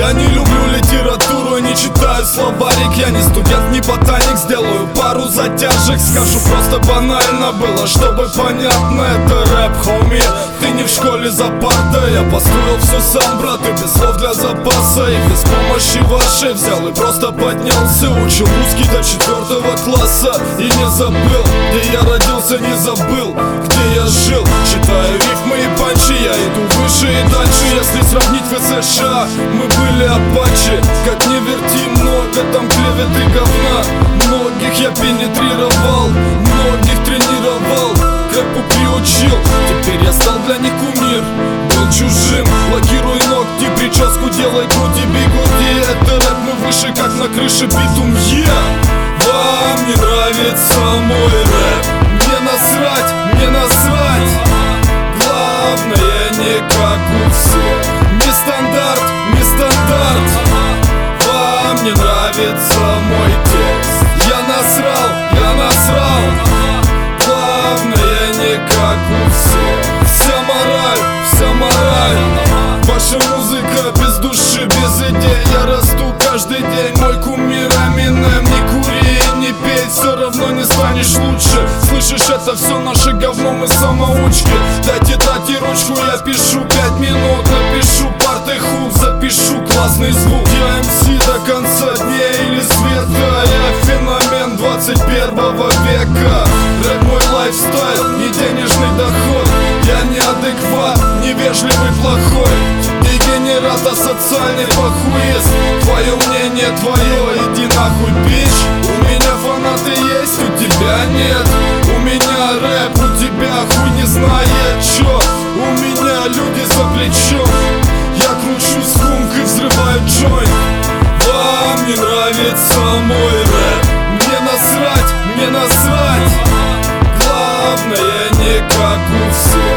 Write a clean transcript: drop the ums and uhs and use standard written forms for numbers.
Я не люблю литературу, не читаю словарик. Я не студент, не ботаник, сделаю пару затяжек. Скажу просто банально было, чтобы понятно. Это рэп, хоуми, ты не в школе за партой. Я построил все сам, брат, и без слов для запаса. И без помощи вашей взял и просто поднялся. Учил русский до 4 класса и не забыл, где я родился, не забыл, где я жил. Читаю рифмы и панчи, я иду выше и дальше. Если сравнить в США, мы были апачи. Как не верти, много там клевет и говна. Многих я пенетрировал, многих тренировал, к рэпу приучил. Теперь я стал для них кумир, был чужим. Блокируй ногти, прическу делай, груди, бигуди. Это рэп, мы выше, как на крыше битум, Вам не нравится мой рэп? Мне насрать, мне насрать. Главное не как у всех. Не стандарт, не стандарт. Вам не нравится мой текст? Я насрал, я насрал. Главное не как у всех. Вся мораль, вся мораль. Ваша музыка без души, без идей. Я расту каждый день, мой кумир Эминем. Не кури, не пей, все равно не станешь лучше. Слышишь, это все наше говно, мы самоучки. Дайте тати ручку, я пишу 5 минут. Напишу парты хук, запишу классный звук. Я МС до конца дней или света. Я феномен 21 века. Рэп мой лайфстайл, не денежный доход. Я неадекват, невежливый, плохой. Дегенерат, асоциальный похуист. Твое мнение твое, иди нахуй, бич. У меня фанаты есть, у тебя нет. У меня рэп, у тебя хуй не знает чё. У меня люди за плечом. Я кручу скунг и взрываю джойнт. Вам не нравится мой рэп? Мне насрать, мне насрать. Главное не как у всех.